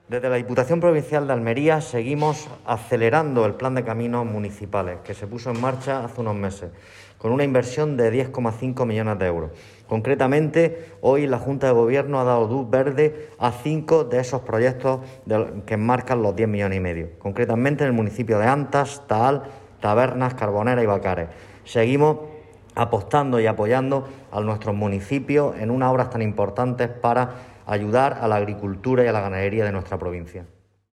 Desde la Diputación Provincial de Almería seguimos acelerando el plan de caminos municipales que se puso en marcha hace unos meses, con una inversión de 10,5 millones de euros. Concretamente, hoy la Junta de Gobierno ha dado luz verde a 5 de esos proyectos que enmarcan los 10,5 millones. Concretamente en el municipio de Antas, Taal, Tabernas, Carbonera y Bacares. Seguimos apostando y apoyando a nuestros municipios en unas obras tan importantes para ayudar a la agricultura y a la ganadería de nuestra provincia.